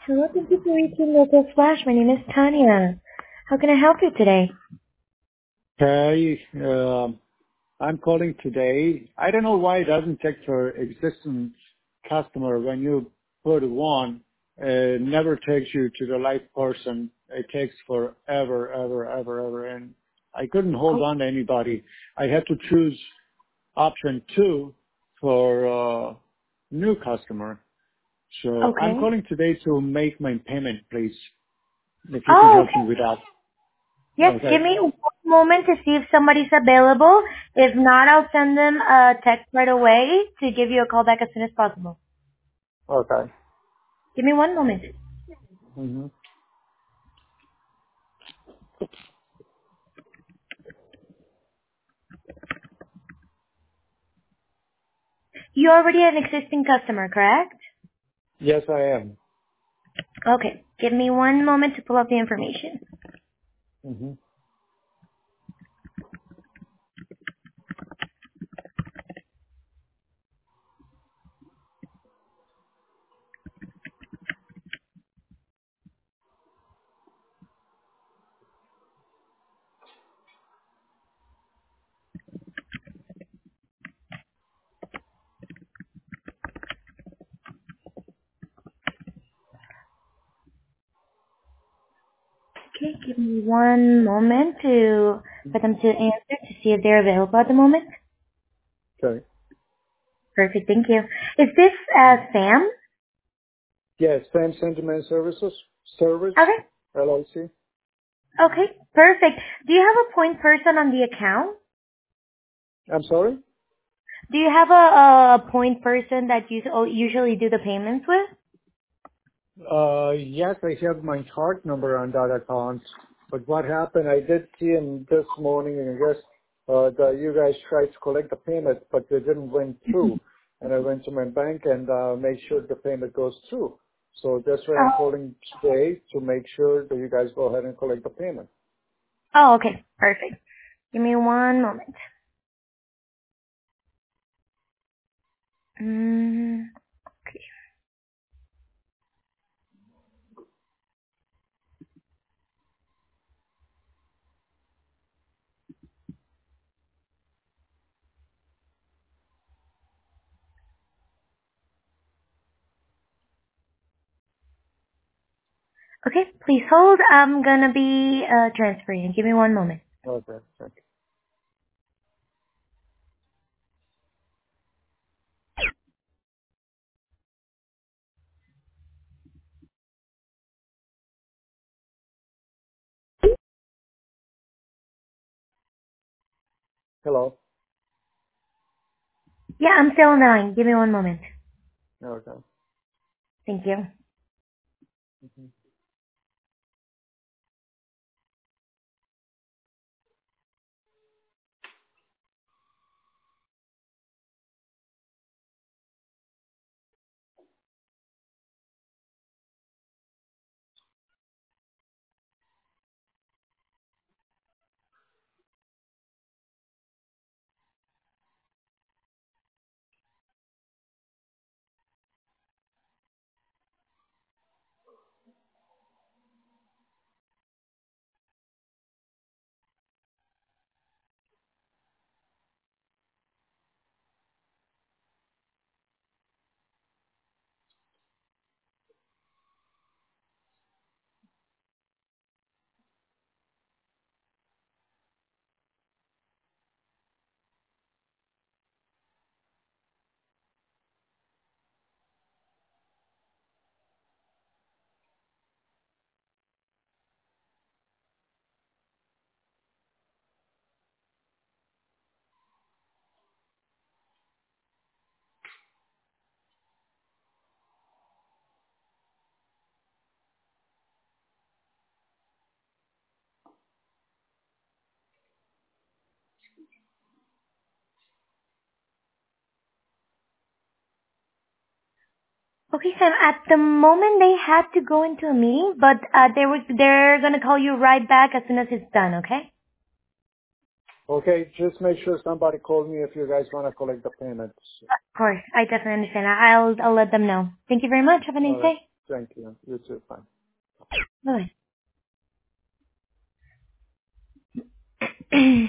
Hello, thank you for reaching Local Flash. My name is Tanya. How can I help you today? Hey, I'm calling today. I don't know why it doesn't check for existing customer when you put one. It never takes you to the live person. It takes forever, ever, and I couldn't hold Oh, on to anybody. I had to choose option 2 for new customer. So I'm okay. calling today to make my payment, please. If you can Oh, help me okay. with that. Yes, give Okay. me one moment to see if somebody's available. If not, I'll send them a text right away to give you a call back as soon as possible. Okay. Give me one moment. hmm You're already an existing customer, correct? Yes, I am. Okay. Give me one moment to pull up the information. hmm Okay, give me one moment for them to answer to see if they're available at the moment. Okay. Perfect, thank you. Is this Sam? Yes, Sam Sentiment Service, Okay. LLC. Okay, perfect. Do you have a point person on the account? I'm sorry? Do you have a point person that you usually do the payments with? Yes, I have my chart number on that account. But what happened, I did see him this morning, and I guess that you guys tried to collect the payment, but it didn't went through. And I went to my bank and made sure the payment goes through. So that's why I'm Oh, calling today to make sure that you guys go ahead and collect the payment. oh, okay, perfect. Give me one moment. Mm, okay. Okay, please hold. I'm gonna be transferring. Give me one moment. Okay. Okay. Hello. Yeah, I'm still on the line. Give me one moment. Okay. Thank you. Okay, Sam. At the moment, they had to go into a meeting, but they're gonna call you right back as soon as it's done. Okay? Okay, just make sure somebody calls me if you guys want to collect the payments. Of course, I definitely understand. I'll let them know. Thank you very much. Have a All nice right. day. Thank you. You too. Bye. Bye.